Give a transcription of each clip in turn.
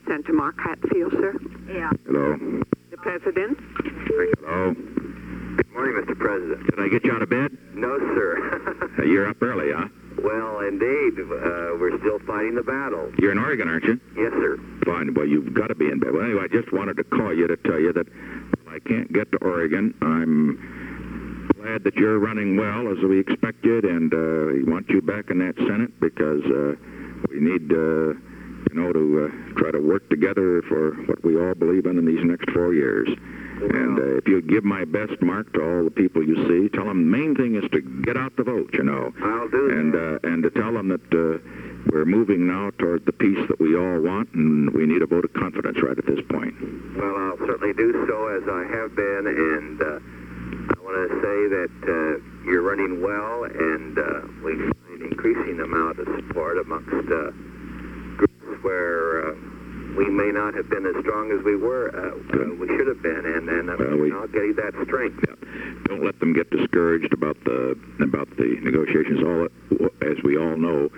Center, Mark Hatfield, sir. Yeah. Hello. The President. Hello. Good morning, Mr. President. Did I get you out of bed? No, sir. You're up early, huh? Well, indeed. We're still fighting the battle. You're in Oregon, aren't you? Yes, sir. Fine. Well, you've got to be in bed. Well, anyway, I just wanted to call you to tell you that I can't get to Oregon. I'm glad that you're running well, as we expected, and we want you back in that Senate because we need, to try to work together for what we all believe in these next 4 years. And if you give my best, Mark, to all the people you see, tell them the main thing is to get out the vote, I'll do that. And to tell them that we're moving now toward the peace that we all want, and we need a vote of confidence right at this point. Well, I'll certainly do so, as I have been, and I want to say that you're running well, and we find increasing amount of support amongst groups where we may not have been as strong as we were, we should have been, and we're not getting that strength. Yeah. Don't let them get discouraged about the negotiations. As we all know,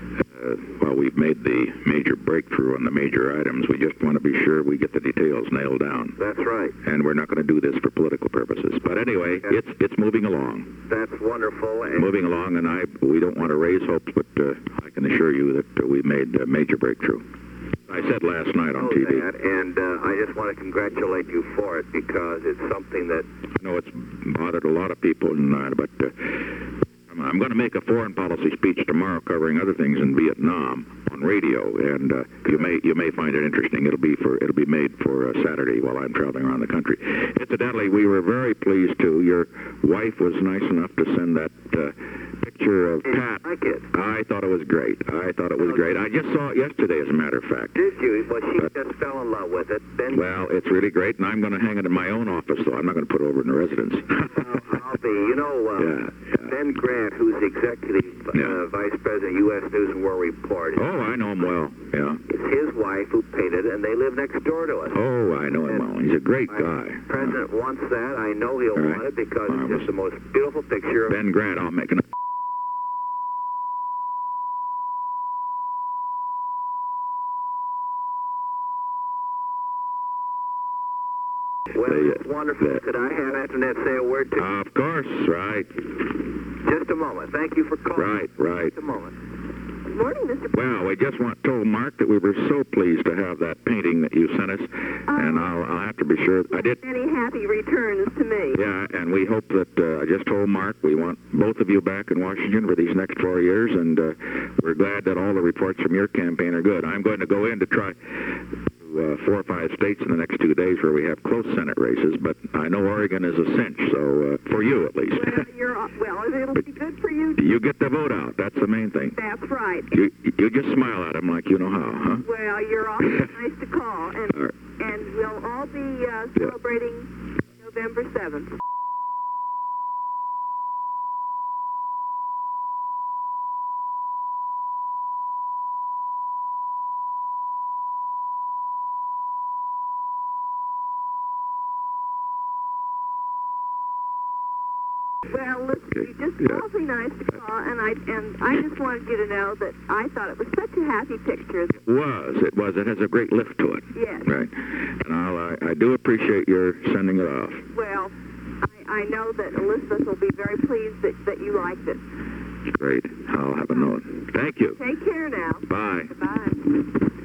while we've made the major breakthrough on the major items, we just want to be sure we get the details nailed down. That's right. And we're not going to do this for political purposes. But anyway, it's moving along. That's wonderful. And moving along, and we don't want to raise hopes, but I can assure you that we've made a major breakthrough. I said last night on TV. That, and I just want to congratulate you for it, because it's something that... I know it's bothered a lot of people, but I'm going to make a foreign policy speech tomorrow covering other things in Vietnam on radio, and you may find it interesting. It'll be made for Saturday while I'm traveling around the country. Incidentally, we were very pleased too. Your wife was nice enough to send that picture of Pat. I thought it was great. I just saw it yesterday, as a matter of fact. Did you? Well, she just fell in love with it. Then well, it's really great, and I'm going to hang it in my own office, though. I'm not going to put it over in the residence. I'll be. Ben Grant, who's executive vice president of U.S. News and World Report. Oh, I know him well. Yeah. It's his wife who painted it, and they live next door to us. Oh, I know him well. He's a great guy. The president wants that. I know he'll want it, because it's just the most beautiful picture of Ben Grant. I'll make an... Well, it's wonderful. Could I have Antoinette say a word to you? Of course, right. Just a moment. Thank you for calling. Right. Just a moment. Good morning, Mr. President. Well, we just told Mark that we were so pleased to have that painting that you sent us, and I'll have to be sure I did. Many happy returns to me. Yeah, and we hope that I just told Mark we want both of you back in Washington for these next 4 years, and we're glad that all the reports from your campaign are good. I'm going to go in to try 4 or 5 states in the next 2 days where we have close Senate races, but I know Oregon is a cinch, so for you at least. Well, it'll be good for you. You get the vote out. That's the main thing. That's right. You just smile at him like you know how, huh? Well, you're always nice to call, and we'll all be celebrating November 7th. Well, listen, you're just awfully nice to call, and I just wanted you to know that I thought it was such a happy picture. It was. It has a great lift to it. Yes. Right. And I do appreciate your sending it off. Well, I know that Elizabeth will be very pleased that you liked it. Great. I'll have a note. Thank you. Take care now. Bye. Goodbye.